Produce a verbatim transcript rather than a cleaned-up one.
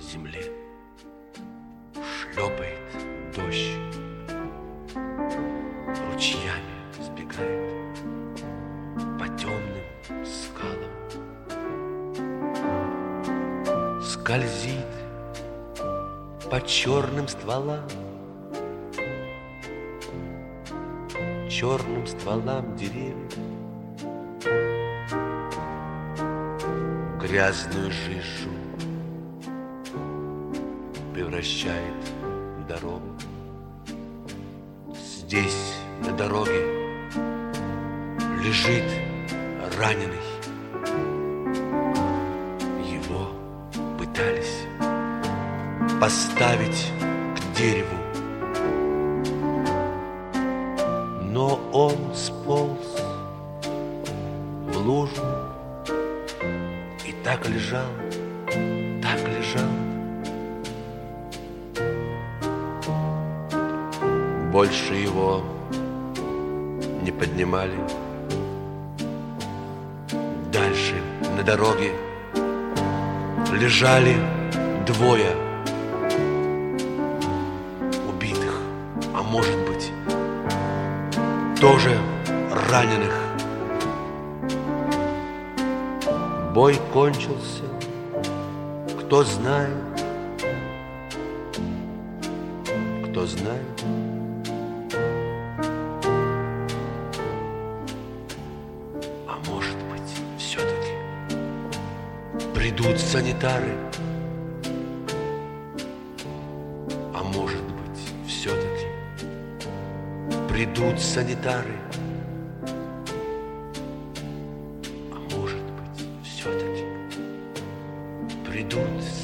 земле. Шлепает дождь, ручьями сбегает по темным скалам, скользит по черным стволам, черным стволам деревьев, грязную жижу превращает в дорогу. Здесь, на дороге, лежит раненый. Его пытались поставить к дереву, но он сполз в лужу и так лежал, так лежал. Больше его не поднимали. Дальше на дороге лежали двое убитых, а может быть, тоже раненых. Бой кончился, кто знает, кто знает. А может быть, все-таки придут санитары. А может быть, все-таки придут санитары. А может быть, все-таки придут